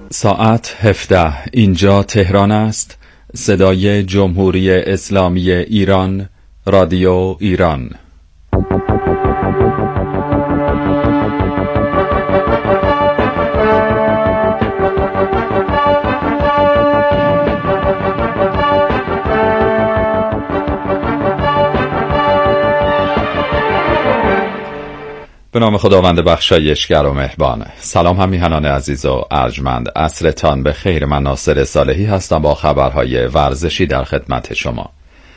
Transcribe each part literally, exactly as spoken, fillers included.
ساعت هفده. اینجا تهران است. صدای جمهوری اسلامی ایران، رادیو ایران. به نام خداوند بخشایشگر و مهربان. سلام هم میهنان عزیز و ارجمند، عصرتان به خیر. من ناصر صالحی هستم با خبرهای ورزشی در خدمت شما.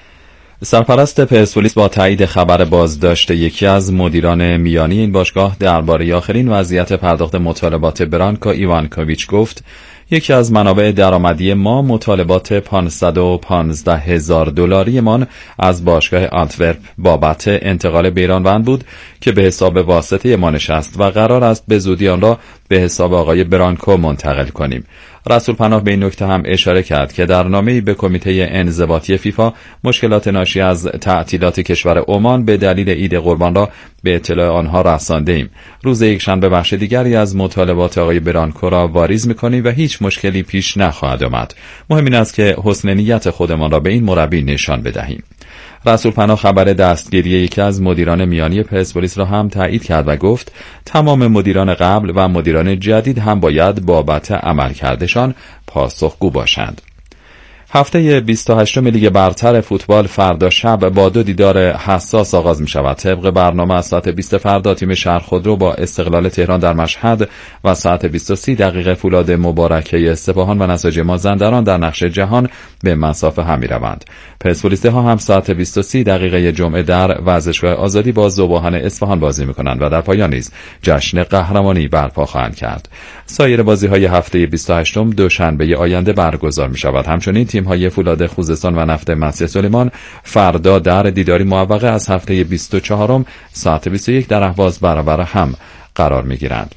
سرپرست پرسپولیس با تایید خبر بازداشت یکی از مدیران میانی این باشگاه درباره آخرین وضعیت پرداخت مطالبات برانکو ایوانکوویچ گفت: یکی از منابع درآمدی ما مطالبات پانصد و پانزده هزار دلاری مان از باشگاه آنتورپ بابت انتقال بیرانوند بود که به حساب واسطه ما نشست و قرار است به زودی آن را به حساب آقای برانکو منتقل کنیم. رسول پناه به این نکته هم اشاره کرد که در نامه‌ای به کمیته انضباطی فیفا مشکلات ناشی از تعطیلات کشور عمان به دلیل عید قربان را به اطلاع آنها رسانده‌ایم. روز یکشنبه بخش دیگری از مطالبات آقای برانکو را واریز می‌کنیم و هیچ مشکلی پیش نخواهد آمد. مهم این است که حسن نیت خودمان را به این مربی نشان بدهیم. رسول پناه خبر دستگیری یکی از مدیران میانی پرسپولیس را هم تایید کرد و گفت تمام مدیران قبل و مدیران جدید هم باید بابت عملکردشان پاسخگو باشند. هفته بیست و هشتم لیگ برتر فوتبال فردا شب با دو دیدار حساس آغاز می شود. طبق برنامه از ساعت بیست فردا تیم شهرخودرو با استقلال تهران در مشهد و ساعت بیست و سه دقیقه فولاد مبارکه اصفهان و نساج مازندران در نقش جهان به مسافه هم می روند. پرسپولیس ها هم ساعت بیست و سه دقیقه جمعه در ورزشگاه آزادی با ذوباهن اصفهان بازی می کنند و در پایان نیز جشن قهرمانی برپا خواهند کرد. سایر بازی های هفته بیست و هشتم دوشنبه آینده برگزار می شود. همچنین تیم های فولاد خوزستان و نفت مسجد سلیمان فردا در دیداری موقت از هفته بیست و چهارم ساعت بیست و یک در اهواز برابر هم قرار می گیرند.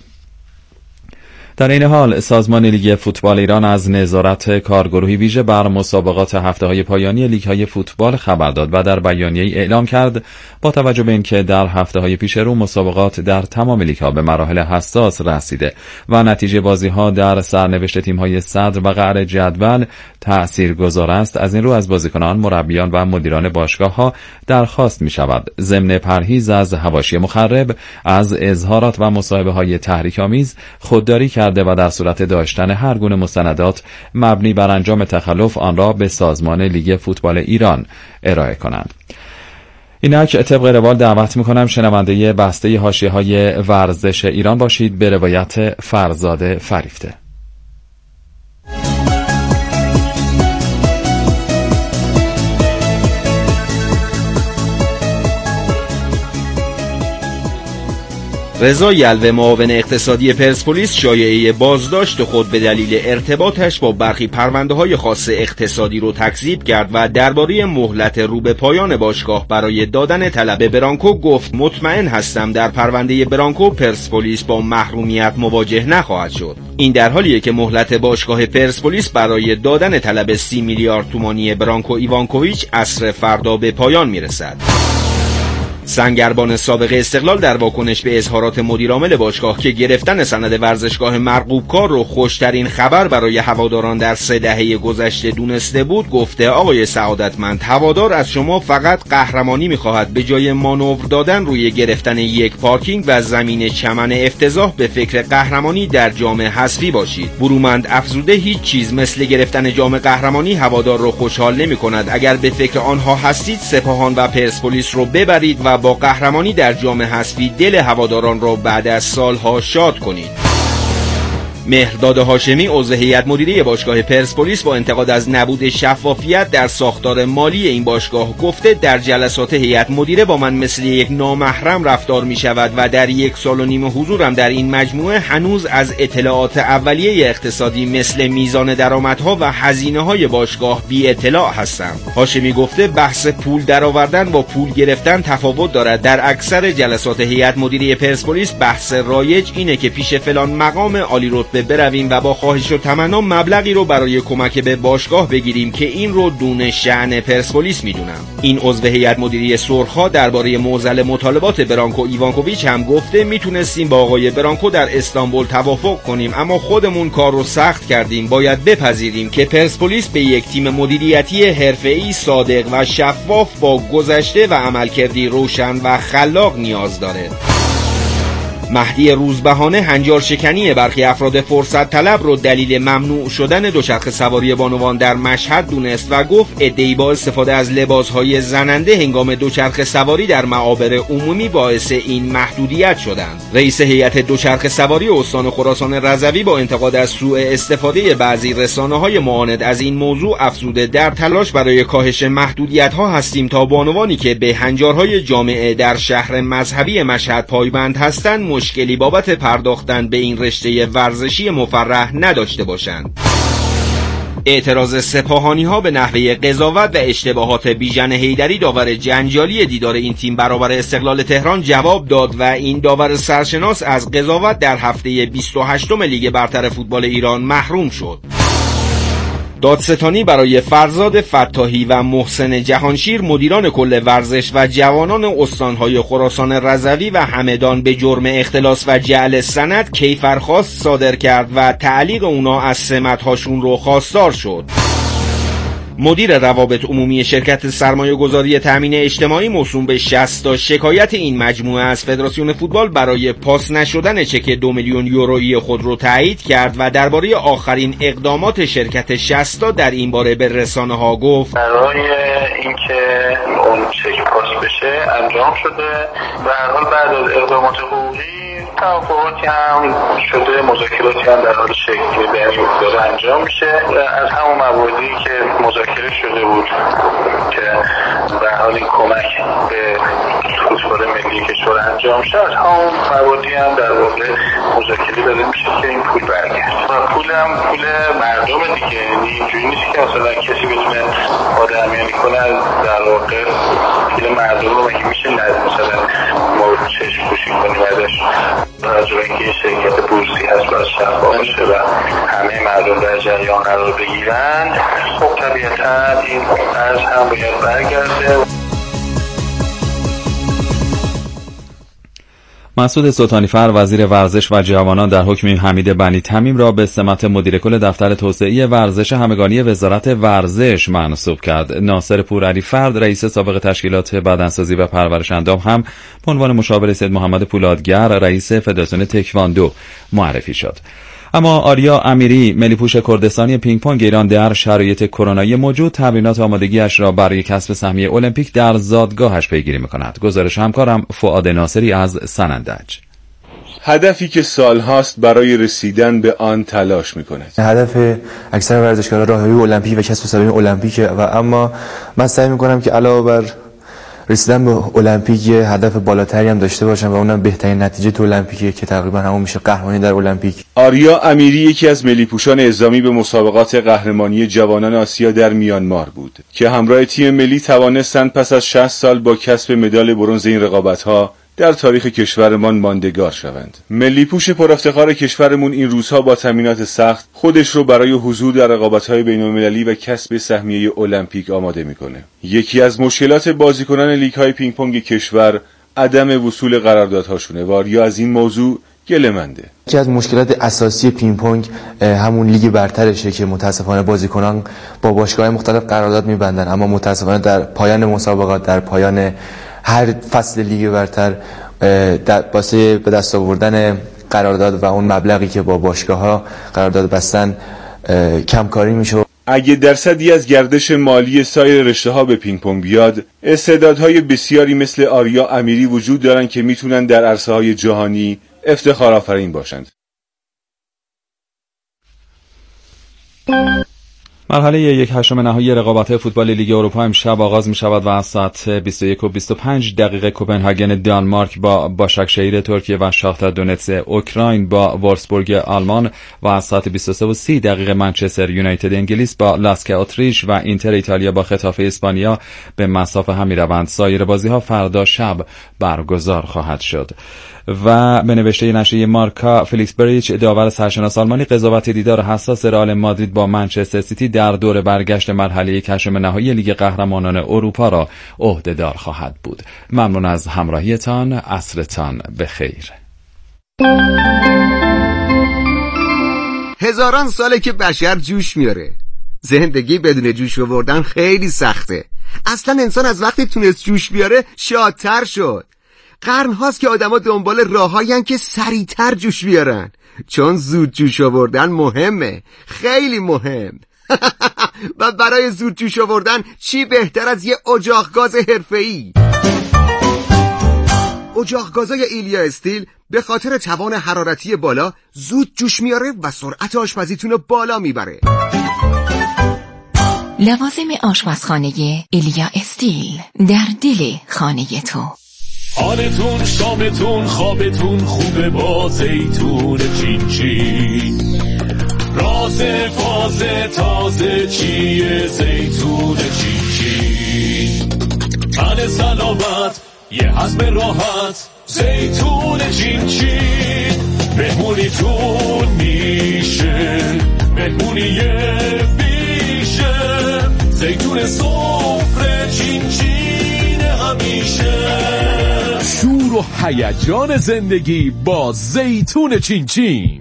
در این حال سازمان لیگ فوتبال ایران از نظارت کارگروهی ویژه بر مسابقات هفته‌های پایانی لیگ‌های فوتبال خبر داد و در بیانیه‌ای اعلام کرد با توجه به اینکه در هفته‌های پیش رو مسابقات در تمام لیگ‌ها به مراحل حساس رسیده و نتیجه بازی‌ها در سرنوشت تیم‌های صدر و قعر جدول تأثیرگذار است، از این رو از بازیکنان، مربیان و مدیران باشگاه‌ها درخواست می‌شود ضمن پرهیز از حواشی مخرب از اظهارات و مصاحبه‌های تحریک‌آمیز خودداری کرده و در صورت داشتن هر گونه مستندات مبنی بر انجام تخلف آن را به سازمان لیگ فوتبال ایران ارائه کنند. اینک طبق روال دعوت میکنم شنونده بسته حاشیه‌های ورزش ایران باشید به روایت فرزاد فریفته. رضا یلوه معاون اقتصادی پرسپولیس شایعه بازداشت خود به دلیل ارتباطش با برخی پرونده‌های خاص اقتصادی رو تکذیب کرد و درباره مهلت رو به پایان باشگاه برای دادن طلب برانکو گفت مطمئن هستم در پرونده برانکو پرسپولیس با محرومیت مواجه نخواهد شد. این در حالیه که مهلت باشگاه پرسپولیس برای دادن طلب سی میلیارد تومانی برانکو ایوانکوویچ عصر فردا به پایان میرسد. سنگربان سابق استقلال در واکنش به اظهارات مدیرعامل باشگاه که گرفتن سند ورزشگاه مرغوب کار رو خوشترین خبر برای هواداران در سه دهه گذشته دونسته بود گفته آقای سعادتمند، هوادار از شما فقط قهرمانی می‌خواهد، به جای مانور دادن روی گرفتن یک پارکینگ و زمین چمن افتضاح به فکر قهرمانی در جام حذفی باشید. برومند افزوده هیچ چیز مثل گرفتن جام قهرمانی هوادار رو خوشحال نمی‌کند. اگر به فکر آنها هستید سپاهان و پرسپولیس رو ببرید و با قهرمانی در جام حذفی دل هواداران را بعد از سالها شاد کنید. مهرداد هاشمی عضو هیئت مدیره باشگاه پرسپولیس با انتقاد از نبود شفافیت در ساختار مالی این باشگاه گفته در جلسات هیئت مدیره با من مثل یک نامحرم رفتار می شود و در یک سال و نیم حضورم در این مجموعه هنوز از اطلاعات اولیه اقتصادی مثل میزان درآمدها و هزینه‌های باشگاه بی اطلاع هستم. هاشمی گفته بحث پول درآوردن با پول گرفتن تفاوت دارد. در اکثر جلسات هیئت مدیره پرسپولیس بحث رایج اینه که پیش فلان مقام عالی رتبه رتبه برویم و با خواهش و تمنا مبلغی رو برای کمک به باشگاه بگیریم که این رو دون شأن پرسپولیس میدونم. این عضو هیئت مدیره سرخ‌ها درباره معضل مطالبات برانکو ایوانکوویچ هم گفته میتونستیم با آقای برانکو در استانبول توافق کنیم، اما خودمون کار رو سخت کردیم. باید بپذیریم که پرسپولیس به یک تیم مدیریتی حرفه‌ای صادق و شفاف با گذشته و عملکردی روشن و خلاق نیاز داره. مهدی روزبهانه هنجار شکنی برخی افراد فرصت طلب رو دلیل ممنوع شدن دوچرخه سواری بانوان در مشهد دونست و گفت عده‌ای با استفاده از لباسهای زننده هنگام دوچرخه سواری در معابر عمومی باعث این محدودیت شدند. رئیس هیئت دوچرخه سواری استان خراسان رضوی با انتقاد از سوء استفاده بعضی رسانه‌های معاند از این موضوع افزوده در تلاش برای کاهش محدودیت‌ها هستیم تا بانوانی که به هنجارهای جامعه در شهر مذهبی مشهد پایبند هستند مشکلی بابت پرداختن به این رشته ورزشی مفرح نداشته باشند. اعتراض سپاهانی ها به نحوه قضاوت و اشتباهات بیژن حیدری داور جنجالی دیدار این تیم برابر استقلال تهران جواب داد و این داور سرشناس از قضاوت در هفته بیست و هشتم لیگ برتر فوتبال ایران محروم شد. دادستانی برای فرزاد فتاحی و محسن جهانشیر مدیران کل ورزش و جوانان استانهای خراسان رضوی و همدان به جرم اختلاس و جعل سند کیفرخواست صادر کرد و تعلیق اونا از سمت‌هاشون رو خواستار شد. مدیر روابط عمومی شرکت سرمایه گذاری تامین اجتماعی موسوم به شصت تا شکایت این مجموعه از فدراسیون فوتبال برای پاس نشدن چک دو میلیون یورویی خود رو تایید کرد و درباره آخرین اقدامات شرکت شصت تا در این باره به رسانه ها گفت برای اینکه اون چک پاس بشه انجام شده و هر حال بعد از اقدامات حقوقی توافقاتی هم شده، مذاکراتی هم در حال شکل دهی داره انجام میشه. از همون مواردی که مذاکره شده بود که به حال این کمک به فوتبال ملی کشور انجام شد، از همون مواردی هم در واقع مذاکره داره میشه که این پول برگرد و پول هم پول مردم دیگه. یعنی اینجوری نیست که مثلا کسی بتونه آدمیانی کنه در واقع پول مردم رو مگه میشه مثلا ما چشم پوشی کنیم ازش. راجع به اینکه شرکت بورسی هست باید شفاف باشه و همه مردم در جریان قرار بگیرن، خب طبیعتا این ارز هم باید برگرده. مسعود ستانیفر وزیر ورزش و جوانان در حکم حمید بنی تمیم را به سمت مدیر کل دفتر توسعه ورزش همگانی وزارت ورزش منصوب کرد. ناصر پورعلی فرد رئیس سابق تشکیلات بدنسازی و پرورش اندام هم به عنوان مشاور سید محمد پولادگر رئیس فدراسیون تکواندو معرفی شد. اما آریا امیری ملیپوش کردستانی پینگ پونگ ایران در شرایط کرونایی موجود تمرینات آمادگیش را برای کسب سهمیه المپیک در زادگاهش پیگیری می‌کند. گزارش همکارم فؤاد ناصری از سنندج. هدفی که سالهاست برای رسیدن به آن تلاش می‌کند. هدف اکثر ورزشکاران راهپی المپیک و کسب سهمیه المپیک و اما من سعی می‌کنم که علاوه بر رسیدن به المپیک یه هدف بالاتری هم داشته باشم و اونم بهترین نتیجه تو المپیکه که تقریبا همون میشه قهرمانی در المپیک. آریا امیری یکی از ملی‌پوشان اعزامی به مسابقات قهرمانی جوانان آسیا در میانمار بود که همراه تیم ملی توانستند پس از شصت سال با کسب مدال برنز این رقابت‌ها در تاریخ کشورمان ماندگار شوند. ملی‌پوش پرافتخار کشورمون این روزها با تمرینات سخت خودش رو برای حضور در رقابت‌های بین‌المللی و کسب سهمیه المپیک آماده می‌کنه. یکی از مشکلات بازیکنان لیگ‌های پینگ پونگ کشور عدم وصول قراردادهاشونه و آریا از این موضوع گله‌منده. یکی از مشکلات اساسی پینگ پونگ همون لیگ برترشه که متاسفانه بازیکنان با باشگاه‌های مختلف قرارداد می‌بندن، اما متاسفانه در پایان مسابقات، در پایان هر فصل لیگ برتر واسه به دست آوردن قرارداد و اون مبلغی که با باشگاه‌ها قرارداد بستن کمکاری میشه. اگه درصدی از گردش مالی سایر رشته‌ها به پینگ پونگ بیاد، استعدادهای بسیاری مثل آریا امیری وجود دارن که میتونن در عرصه‌های جهانی افتخارآفرین باشند. مرحله یک هشتم نهایی رقابت‌های فوتبال لیگ اروپا امشب آغاز می‌شود و از ساعت بیست و یک و بیست و پنج دقیقه کوپنهاگن دانمارک با باشاکشهیر ترکیه و شاختار دونتس اوکراین با وولفسبورگ آلمان و از ساعت بیست و سه و سی دقیقه منچستر یونایتد انگلیس با لاسک اتریش و اینتر ایتالیا با خطافه اسپانیا به مصاف هم می‌روند. سایر بازی‌ها فردا شب برگزار خواهد شد. و به نوشته نشریه مارکا فلیکس بریچ داور سرشناس آلمانی قضاوت دیدار حساس رئال مادرید با منچستر سیتی در دور برگشت مرحله هشتم نهایی لیگ قهرمانان اروپا را عهده‌دار خواهد بود. ممنون از همراهیتان. عصرتان بخیر. هزاران ساله که بشر جوش میاره. زندگی بدون جوش آوردن خیلی سخته. اصلا انسان از وقتی تونست جوش بیاره شادتر شد. قرن هاست که آدما دنبال راههاین که سریعتر جوش بیارن، چون زود جوش آوردن مهمه، خیلی مهم. و برای زود جوش آوردن چی بهتر از یه اجاق گاز حرفه‌ای؟ اجاق گازای ایلیا استیل به خاطر توان حرارتی بالا زود جوش میاره و سرعت آشپزیتون رو بالا میبره. لوازم آشپزخانه ایلیا استیل در دل خانه تو. حالتون، شامتون، خوابتون خوبه با زیتون چین چین. راز فازه تازه چیه زیتون چین چین. تن سلامت یه هضم راحت زیتون چین چین. مهمونیتون میشه مهمونی بیشه. زیتون سفره چین چین همیشه. شور و هیجان زندگی با زیتون چین چین.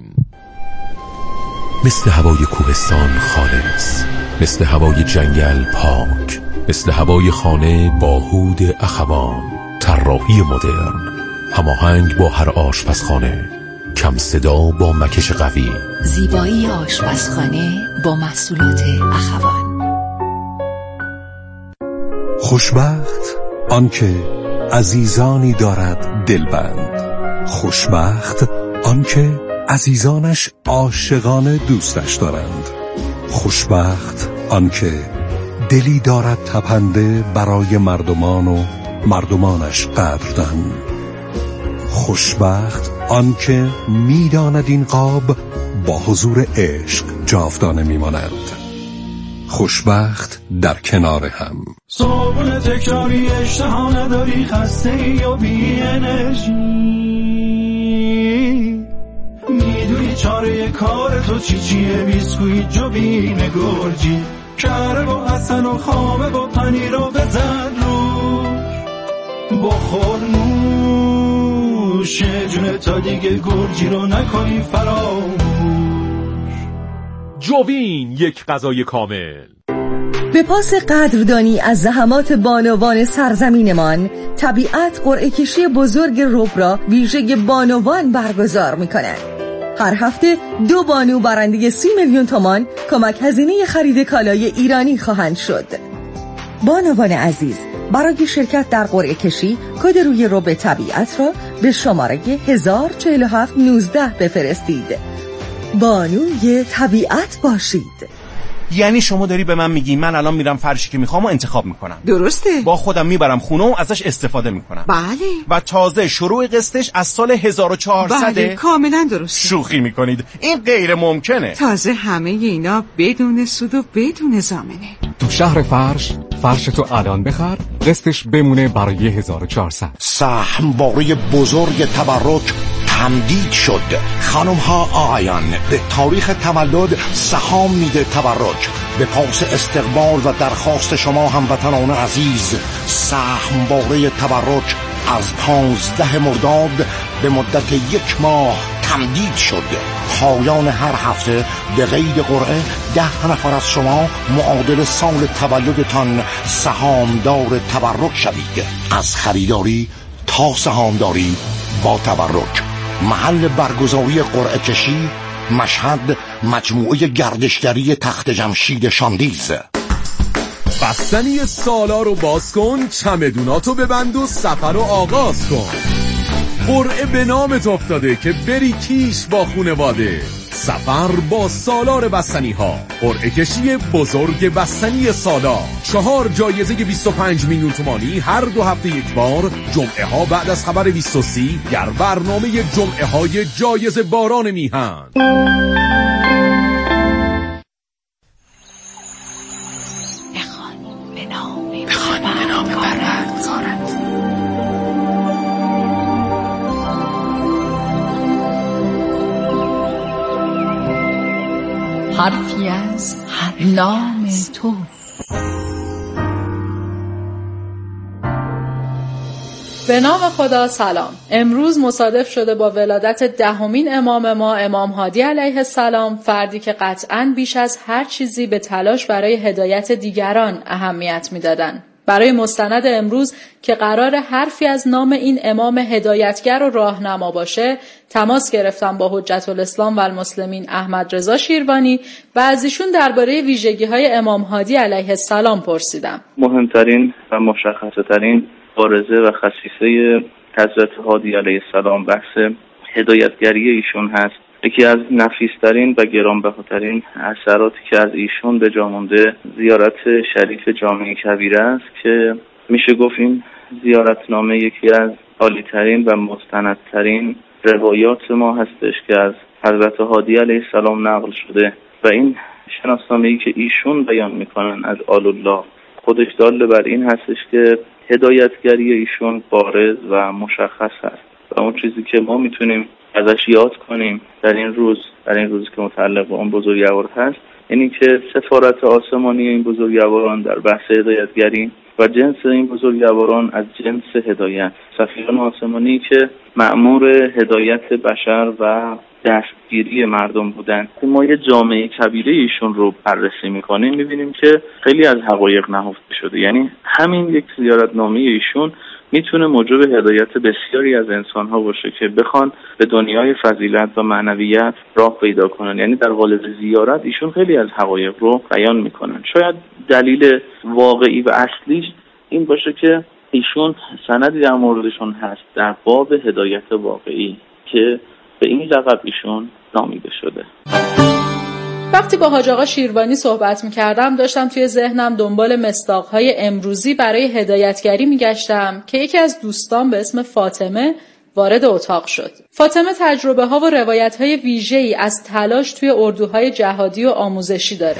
مثل هوای کوهستان خالص، مثل هوای جنگل پاک، مثل هوای خانه با هود اخوان. طراحی مدرن، هماهنگ با هر آشپزخانه، کم صدا با مکش قوی. زیبایی آشپزخانه با محصولات اخوان. خوشبخت آنکه عزیزانی دارد دلبند. خوشبخت آنکه عزیزانش عاشقانه دوستش دارند. خوشبخت آنکه دلی دارد تپنده برای مردمان و مردمانش قدردان. خوشبخت آنکه میداند این قاب با حضور عشق جاودانه میماند. خوشبخت در کنار هم. صبح تکراری اشتها نداری، خسته یا بی انرژی، میدونی چاره کار تو چی چیه؟ بیسکویت جوین گرجی، کره با حسن و خامه با پنیر و بزن روش، بخور نوش جونه تا دیگه گرجی رو نکنی فراموش. جوین، یک غذای کامل. به پاس قدردانی از زحمات بانوان سرزمینمان، طبیعت قرعه کشی بزرگ رب را ویژه بانوان برگزار می‌کند. هر هفته دو بانو برنده سی میلیون تومان کمک هزینه خرید کالای ایرانی خواهند شد. بانوان عزیز، برای شرکت در قرعه کشی کد روی رب طبیعت را به شماره هزار و چهل و هفت نوزده بفرستید. بانوی طبیعت باشید. یعنی شما داری به من میگی من الان میرم فرشی که میخوام و انتخاب میکنم؟ درسته. با خودم میبرم خونه و ازش استفاده میکنم. بله. و تازه شروع قسطش از سال هزار و چهارصد. بله، کاملا درسته. شوخی میکنید؟ این غیر ممکنه. تازه همه اینا بدون سود و بدون ضامنه. تو شهر فرش، فرش تو الان بخر، قسطش بمونه برای هزار و چهارصد. سهمواره بزرگ تبرک تمدید شد. خانم ها آقایان، به تاریخ تولد سهام میده تبرک. به پاس استقبال و درخواست شما هموطنان عزیز، سهمواره تبرک از پانزده مرداد به مدت یک ماه تمدید شد. پایان هر هفته به قید قرعه ده نفر از شما معادل سال تولدتان سهامدار تبرک شوید. از خریداری تا سهامداری با تبرک. محل برگزاری قرعه کشی مشهد، مجموعه گردشگری تخت جمشید شاندیز. بستنی سالار رو باز کن، چمدوناتو ببند و سفر رو آغاز کن. قرعه به نامت افتاده که بری کیش با خونواده. سفر با سالار بستنی ها. قرعه کشی بزرگ بستنی سالار. چهار جایزه بیست و پنج میلیون تومانی هر دو هفته یک بار. جمعه ها بعد از خبر بیست و سی در برنامه جمعه های جایزه باران میهن. حرفی از نام تو. به نام خدا. سلام. امروز مصادف شده با ولادت دهمین امام ما، امام هادی علیه السلام، فردی که قطعاً بیش از هر چیزی به تلاش برای هدایت دیگران اهمیت می‌دادند. برای مستند امروز که قرار حرفی از نام این امام هدایتگر و راهنما باشه، تماس گرفتم با حجت الاسلام و المسلمین احمد رضا شیروانی و از ایشون درباره ویژگی‌های امام هادی علیه السلام پرسیدم. مهمترین و مشخصترین بارزه و خصیصه حضرت هادی علیه السلام بحث هدایتگری ایشون هست. یکی از نفیسترین و گرانبهاترین اثراتی که از ایشون به جا مونده زیارت شریف جامع کبیره است که میشه گفت این زیارتنامه یکی از عالی‌ترین و مستندترین روایات ما هستش که از حضرت هادی علیه السلام نقل شده و این شناسنامه‌ای که ایشون بیان میکنن از آل الله خودش دال بر این هستش که هدایتگری ایشون بارز و مشخص هست و اون چیزی که ما میتونیم ازش یاد کنیم در این روز در این روزی که متعلق به اون بزرگوار هست، یعنی که سفارت آسمانی این بزرگواران در بحث هدایتگری و جنس این بزرگواران از جنس هدایت، سفیران آسمانی که مأمور هدایت بشر و دستگیری مردم بودن. ما یه جامعه کبیره ایشون رو بررسی میکنیم، میبینیم که خیلی از حقایق نهفته شده. یعنی همین یک زیارتنامه ایشون میتونه موجب هدایت بسیاری از انسان‌ها باشه که بخوان به دنیای فضیلت و معنویت راه پیدا کنن. یعنی در قالب زیارت ایشون خیلی از حقایق رو بیان میکنن. شاید دلیل واقعی و اصلیش این باشه که ایشون سندی در موردشون هست در باب هدایت واقعی که به این لقب ایشون نامیده شده. وقتی با حاج آقا شیروانی صحبت می‌کردم داشتم توی ذهنم دنبال مصداق‌های امروزی برای هدایتگری می‌گشتم که یکی از دوستان به اسم فاطمه وارد اتاق شد. فاطمه تجربه‌ها و روایت‌های ویژه‌ای از تلاش توی اردوهای جهادی و آموزشی داره.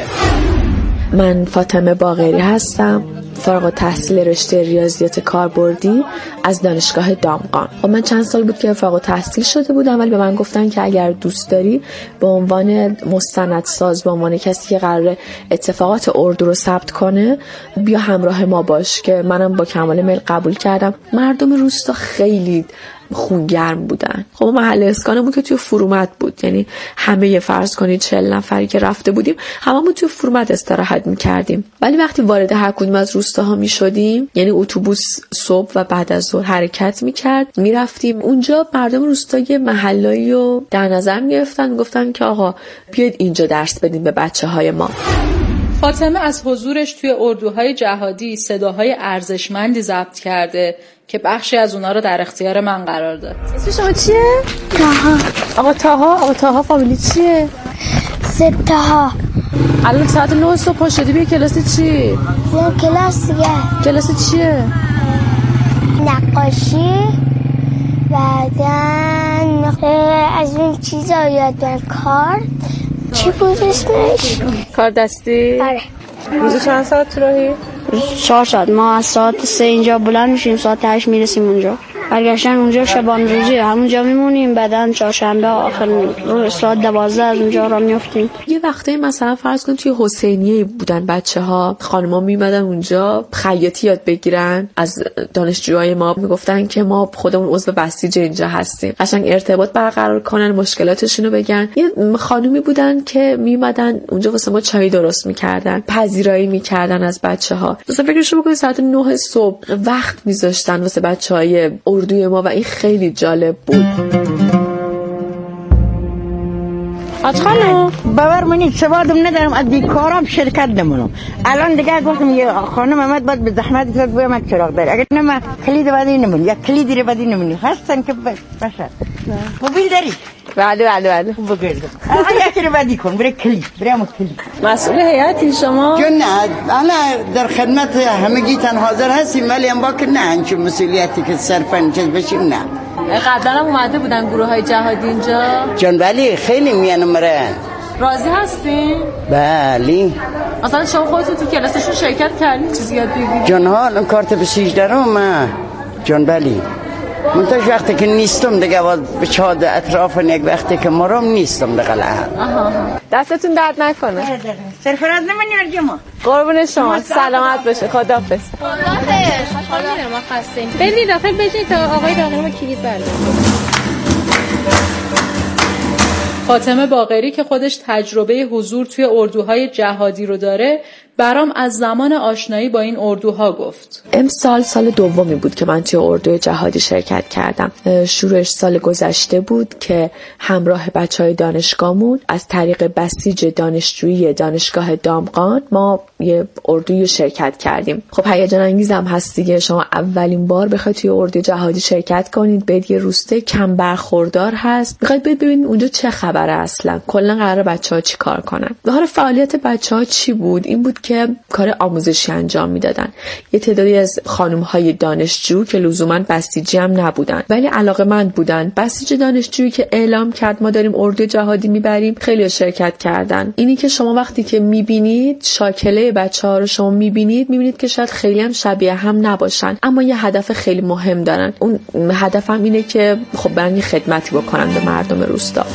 من فاطمه باقری هستم، فارغ التحصیل رشته ریاضیات کاربردی از دانشگاه دامغان. خب من چند سال بود که فارغ التحصیل شده بودم، ولی به من گفتن که اگر دوست داری به عنوان مستندساز، به عنوان کسی که قراره اتفاقات اردو رو ثبت کنه بیا همراه ما باش، که منم با کمال میل قبول کردم. مردم روستا خیلی خونگرم بودن. خب محل اسکانمون که توی فرومت بود، یعنی همه فرض کنید چهل نفری که رفته بودیم هممون توی فرومت استراحت میکردیم. ولی وقتی وارد هر کدوم از روستاها میشدیم، یعنی اتوبوس صبح و بعد از ظهر حرکت میکرد، میرفتیم اونجا، مردم روستای محلایی رو در نظر میگرفتن، میگفتن که آقا بیاید اینجا درس بدیم به بچه های ما. فاطمه از حضورش توی اردوهای جهادی صداهای ارزشمندی ضبط کرده که بخشی از اونا رو در اختیار من قرار داد. اسم شما چیه؟ تاها. آقا تاها، آقا تاها فامیلی چیه؟ ست تاها. الان ساعت نه صبح پا شدی بیا کلاس چی؟ بیا کلاس دیگه. کلاس چیه؟ نقاشی. بعدن از این چیزا یاد بیارم. کار چی بود اسمش؟ کار دستی؟ آره. روزی چند ساعت راهی؟ چهار ساعت. ما از ساعت سه اینجا بلند میشیم، ساعت هشت میرسیم اونجا. برگشتن اونجا شبان روزی همونجا میمونیم، بعدن چهارشنبه آخر روز ساعت دوازده از اونجا را میافتیم. یه وقتی مثلا فرض کن توی حسینیه بودن بچه‌ها، خانم‌ها میمدن اونجا خیاطی یاد بگیرن، از دانشجوهای ما میگفتن که ما خودمون عضو بسیج اینجا هستیم، قشنگ ارتباط برقرار کنن، مشکلاتشون رو بگن. یه خانومی بودن که میمدن اونجا واسه ما چای درست میکردن، پذیرایی میکردن از بچه‌ها. مثلا فکرشو بکنید ساعت نه صبح وقت میذاشتن واسه بچه‌های اردوی ما و این خیلی جالب بود. از خانم باور منید سوادم ندارم، از بیکارم شرکت نمونم. الان دیگه گفتم یه خانم آمد باید به زحمت کرد باید من چراغ داره، اگر نه من کلید بدی نمونی یا کلیدی رو بدی نمونی هستن که باشه. موبیل داری؟ بله بله بله. خوب بگیر. آقا یکی رو بدی کن برای کلید، برای ما کلید. مسئول هیئتی شما؟ جون نه، انا در خدمت همگیتان حاضر هستیم، ولی ام باکر نه انچه مسئولیتی که صرفاً چیز بشیم نه. قبلا هم اومده بودن گروه های جهادی اینجا؟ جان بله خیلی میانم مرن. راضی هستین؟ بله. مثلا شما خودتون تو کلاسشون شرکت کردین چیزی یاد بگیرید؟ جان ها کارت به سیجده رو ما جان بله. منتش وقتی که نیستم دیگه به چاد اطراف یک وقتی که مرم نیستم دیگه لحظه. دستتون درد نکنه. سرفراز نمی‌نی ما. قربون شما سلامت باشه. خداحافظ. خداحافظ. خوشحال میرم ما خستیم. برید داخل بشین تا آقای داغری ما کلید برده. فاطمه باقری که خودش تجربه حضور توی اردوهای جهادی رو داره برام از زمان آشنایی با این اردوها گفت. امسال سال دومی بود که من توی اردوی جهادی شرکت کردم. شروعش سال گذشته بود که همراه بچهای دانشگاهمون از طریق بسیج دانشجویی دانشگاه دامغان ما یه اردوی شرکت کردیم. خب هیجان انگیزم هست دیگه، شما اولین بار بخواید توی اردوی جهادی شرکت کنید، برید یه روسته کم برخوردار هست، میخواید ببینید اونجا چه خبره، اصلا کلا قراره بچه‌ها چی کار کنن. به حال فعالیت بچه‌ها چی بود؟ این بود که کار آموزشی انجام میدادن. یه تعدادی از خانم‌های دانشجو که لزوماً بسیجی هم نبودن ولی علاقه‌مند بودن. بسیج دانشجویی که اعلام کرد ما داریم اردوی جهادی میبریم، خیلی شرکت کردن. اینی که شما وقتی که میبینید شاکله بچه‌ها رو شما میبینید میبینید که شاید خیلی هم شبیه هم نباشن اما یه هدف خیلی مهم دارن. اون هدف هم اینه که خب برای خدمتی بکنن به مردم روستا.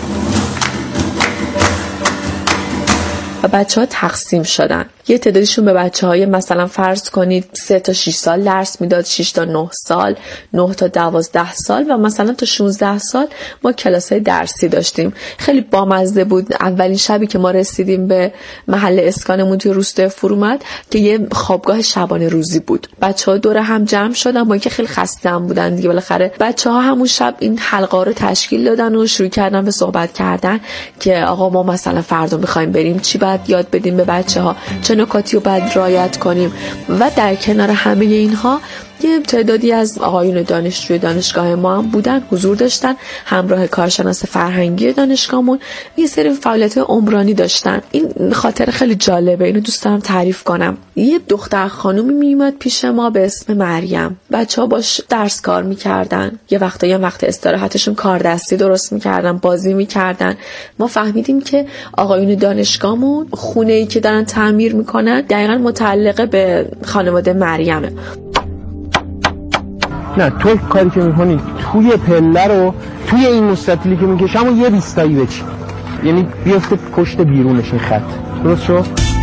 و بچه ها تقسیم شدن. یه تعدادیشون به بچه های مثلا فرض کنید سه تا شش سال درس میداد، شش تا نه سال، نه تا دوازده سال و مثلا تا شانزده سال ما کلاس های درسی داشتیم. خیلی بامزه بود. اولین شبی که ما رسیدیم به محل اسکانمون توی روستای فرومد که یه خوابگاه شبانه روزی بود، بچه ها دور هم جمع شدن با اینکه خیلی خسته هم بودن دیگه. بالاخره بچه ها همون شب این حلقه رو تشکیل دادن و شروع کردن به صحبت کردن که آقا ما مثلا فردا میخوایم بریم، چی باید یاد بدیم به بچه ها، چه نکاتی رو باید رعایت کنیم. و در کنار همه اینها یه تعدادی از آقایون دانشجوی دانشگاه ما هم بودن، حضور داشتن، همراه کارشناس فرهنگی دانشگاهمون یه سری فعالیت عمرانی داشتن. این خاطر خیلی جالبه، اینو دوست دارم تعریف کنم. یه دختر خانومی میومد پیش ما به اسم مریم، بچه‌ها باش درس کار میکردن، یه وقتایی هم وقت استراحتشون کار دستی درست میکردن، بازی میکردن. ما فهمیدیم که آقایون دانشگاهمون خونه‌ای که دارن تعمیر میکنن دقیقاً متعلقه به خانواده مریمه. نه تو کاری که میکنی توی پله رو توی این مستطیلی که میکشم و یه بیستایی بچی، یعنی بیفته پشت بیرونش این خط، درست شد؟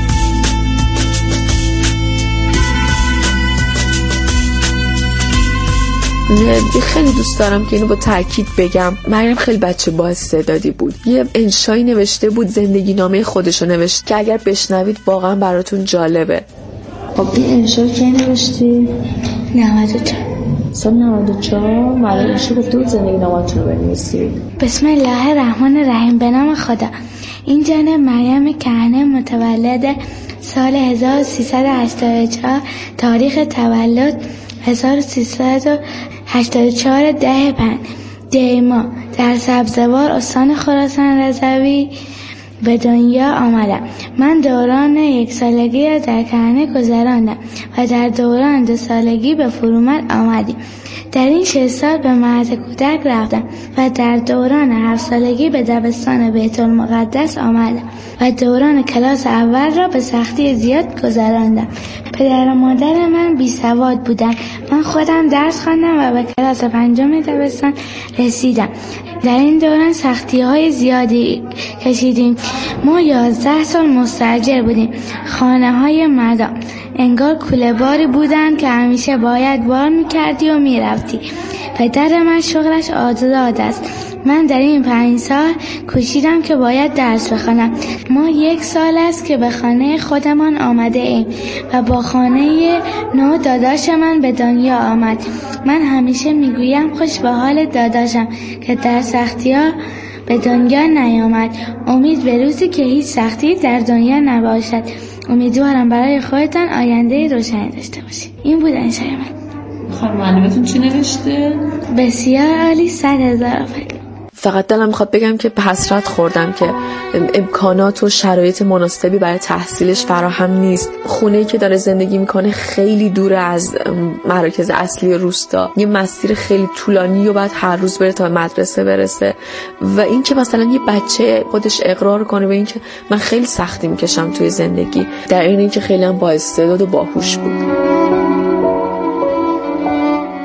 خیلی دوست دارم که اینو با تاکید بگم. مریم خیلی بچه با استعدادی بود. یه انشایی نوشته بود، زندگی نامه خودشو نوشت که اگر بشنوید واقعا براتون جالبه. خب این انشا کی نوشتی؟ نود و چهار. سال نود و چهار مریم انشا گفته بود زندگی نامه‌تون رو بنویسید. بسم الله الرحمن الرحیم. به نام خدا. این جان مریم کهنه متولد سال هزار و سیصد و هشتاد و چهار، تاریخ تولد هزار و سیصد و هشتاد و چهار ده پنج دیما در سبزوار استان خراسان رضوی به دنیا آمدم. من دوران یک سالگی را در کهنه گذراندم و در دوران دو سالگی به فرومد آمدیم. در این شش سال به مهد کودک رفتم و در دوران هفت سالگی به دبستان بیت المقدس آمدم و دوران کلاس اول را به سختی زیاد گذراندم. پدر و مادر من بی سواد بودند. من خودم درس خواندم و به کلاس پنجم دبستان رسیدم. در این دوران سختی های زیادی کشیدیم. ما یازده سال مستاجر بودیم. خانه های مردم انگار کوله باری بودن که همیشه باید بار میکردی و میرفتی. پدر من شغلش آزاد است. من در این پنج سال کوشیدم که باید درس بخوانم. ما یک سال است که به خانه خودمان آمده ایم و با خانه نو داداش من به دنیا آمد. من همیشه میگویم خوش به حال داداشم که در سختی ها به دنیا نیامد. امید به روزی که هیچ سختی در دنیا نباشد. امیدوارم برای خودتان آینده روشنی داشته باشید. این بود انشای من. خانم معلمتون چی نوشته؟ بسیار عالی، صد هزار آفرین. فقط دلم میخواد بگم که به حسرت خوردم که امکانات و شرایط مناسبی برای تحصیلش فراهم نیست. خونه‌ای که داره زندگی میکنه خیلی دوره از مراکز اصلی روستا، یه مسیر خیلی طولانی و بعد هر روز بره تا مدرسه برسه و این که مثلا یه بچه خودش اقرار کنه به این که من خیلی سختی میکشم توی زندگی، در این که خیلی هم با استعداد و باهوش بود.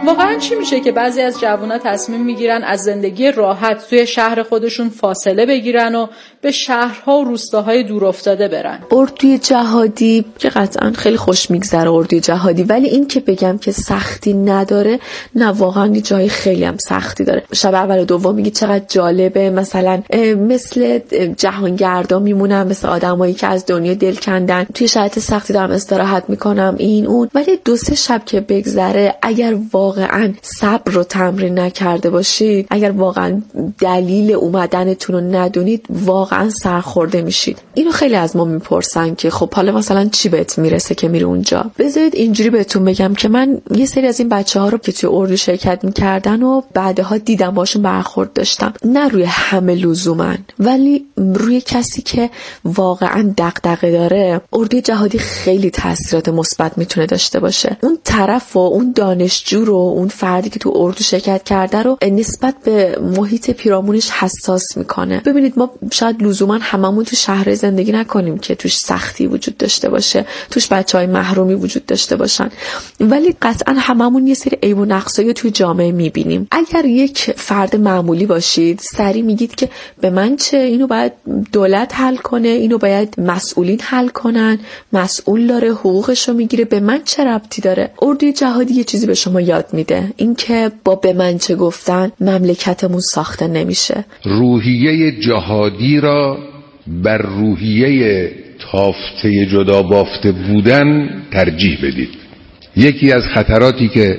واقعا چی میشه که بعضی از جوونا تصمیم میگیرن از زندگی راحت توی شهر خودشون فاصله بگیرن و به شهرها و روستاهای دور افتاده برن؟ اردوی جهادی که قطعا خیلی خوش میگذره اردوی جهادی، ولی این که بگم که سختی نداره، نه واقعا یه جای خیلی هم سختی داره. شب اول و دوم میگی چقدر جالبه، مثلا مثل جهانگردا میمونم، مثل آدمایی که از دنیا دل کندن، توی شرایط سختی دارم استراحت میکنم این اون. ولی دو سه شب که بگذره، اگر واقعا صبر رو تمرین نکرده باشید، اگر واقعا دلیل اومدنتون رو ندونید، واقعا سرخورده میشید. اینو خیلی از ما میپرسن که خب حالا مثلا چی بهت میرسه که میری اونجا. بذارید اینجوری بهتون بگم که من یه سری از این بچه‌ها رو که توی اردو شرکت میکردن و بعدها دیدم باشون برخورد داشتم، نه روی همه لزومن، ولی روی کسی که واقعا دغدغه داره، اردوی جهادی خیلی تاثیرات مثبت میتونه داشته باشه. اون طرف و اون دانشجو رو، اون فردی که تو اردو شرکت کرده رو نسبت به محیط پیرامونش حساس میکنه. ببینید ما شاید لزوما هممون تو شهر زندگی نکنیم که توش سختی وجود داشته باشه، توش بچهای محرومی وجود داشته باشن، ولی قطعا هممون یه سری عیب و نقصایی تو جامعه میبینیم. اگر یک فرد معمولی باشید، سری میگید که به من چه، اینو باید دولت حل کنه، اینو باید مسئولین حل کنن، مسئول داره حقوقشو میگیره، به من چه ربطی داره. اردوی جهادی یه چیزی به شما یاد میده، این که با به من چه گفتن مملکتمون ساخته نمیشه. روحیه جهادی را بر روحیه تافته جدا بافته بودن ترجیح بدید. یکی از خطراتی که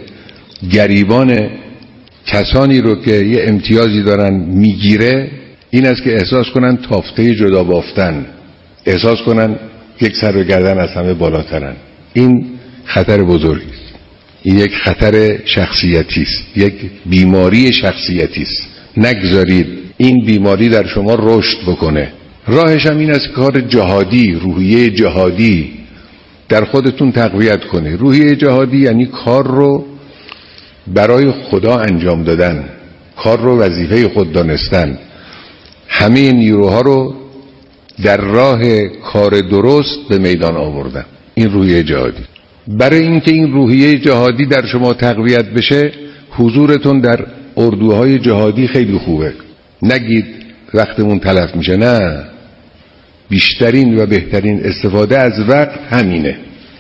گریبان کسانی رو که یه امتیازی دارن میگیره این است که احساس کنن تافته جدا بافتن، احساس کنن یک سر و گردن از همه بالاترن. این خطر بزرگی است. این یک خطر شخصیتی است، یک بیماری شخصیتی است. نگذارید این بیماری در شما رشد بکنه. راهش هم این است کار جهادی، روحیه جهادی در خودتون تقویت کنید. روحیه جهادی یعنی کار رو برای خدا انجام دادن، کار رو وظیفه خود دانستن، همه نیروها رو در راه کار درست به میدان آوردن. این روحیه جهادی. برای اینکه این روحیه جهادی در شما تقویت بشه، حضورتون در اردوهای جهادی خیلی خوبه. نگید وقتمون تلف میشه، نه، بیشترین و بهترین استفاده از وقت همینه.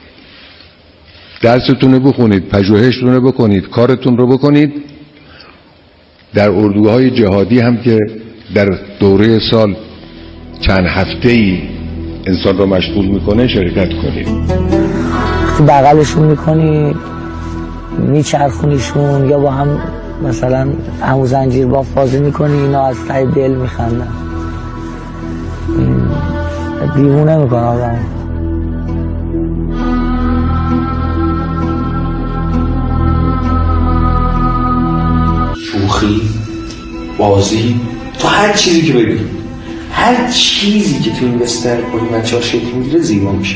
درستون رو بخونید، پژوهشتون رو بکنید، کارتون رو بکنید. در اردوهای جهادی هم که در دوره سال چند هفته‌ای انسان رو مشغول میکنه شرکت کنید. وقتی بغلشون میکنی، میچرخونیشون، یا با هم مثلا عمو زنجیر با بازی میکنی، اینا از ته دل میخندن. دیوونه میکنه آدم. شوخی، بازی، تو هر چیزی که ببینی، هر چیزی که تو این بستر با این بچه ها شکل میگیره زیبا میشه.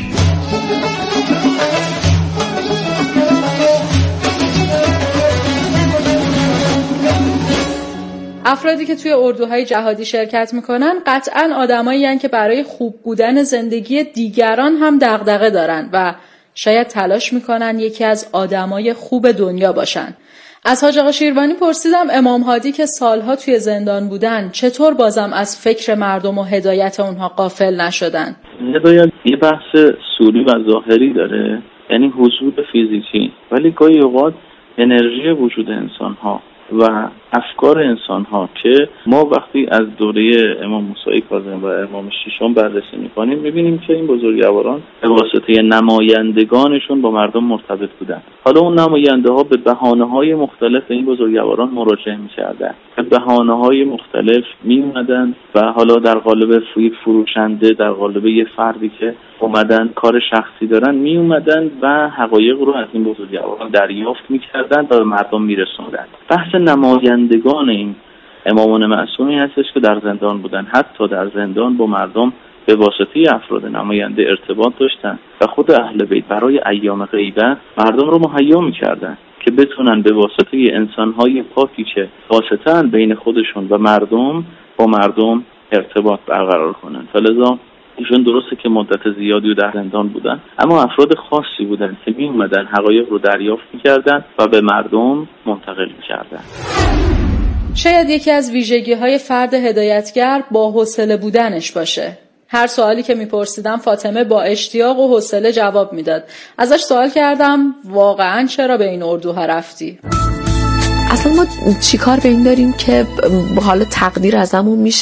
افرادی که توی اردوهای جهادی شرکت میکنن قطعاً آدمایی هستن که برای خوب بودن زندگی دیگران هم دغدغه دارن و شاید تلاش میکنن یکی از آدمای خوب دنیا باشن. از حاج آقا شیروانی پرسیدم امام هادی که سالها توی زندان بودن چطور بازم از فکر مردم و هدایت اونها غافل نشدن؟ هدایت یه بحث سوری و ظاهری داره، یعنی حضور فیزیکی، ولی گاهی اوقات انرژی وجود انسان‌ها و افکار انسان‌ها که ما وقتی از دوره امام موسی کاظم و امام ششم بررسی می‌کنیم می‌بینیم که این بزرگواران به واسطه نمایندگانشون با مردم مرتبط بودن. حالا اون نماینده‌ها به بهانه‌های مختلف به این بزرگواران مراجعه می‌کردن، به بهانه‌های مختلف می‌اومدن و حالا در قالب یک فروشنده، در قالب یه فردی که اومدن کار شخصی دارن میومدن و حقایق رو از این بزرگواران دریافت میکردن و به مردم میرسوندن. بحث نمایندگان این امامان معصومی هستش که در زندان بودن، حتی در زندان با مردم به واسطه افراد نماینده ارتباط داشتن و خود اهل بیت برای ایام غیبت مردم رو مهیا میکردن که بتونن به واسطه انسانهای پاکی که واسطه‌اند بین خودشون و مردم با مردم ارتباط برقرار کنن. فلذا ایشون درسته که مدت زیادی و در زندان بودن، اما افراد خاصی بودن که می اومدن حقایق رو دریافت می‌کردن و به مردم منتقل می‌کردن. شاید یکی از ویژگی‌های فرد هدایتگر با حوصله بودنش باشه. هر سوالی که میپرسیدم فاطمه با اشتیاق و حوصله جواب میداد. ازش سوال کردم واقعاً چرا به این اردوها رفتی؟ اصلا ما چیکار به این داریم که حالا تقدیر ازمون میشه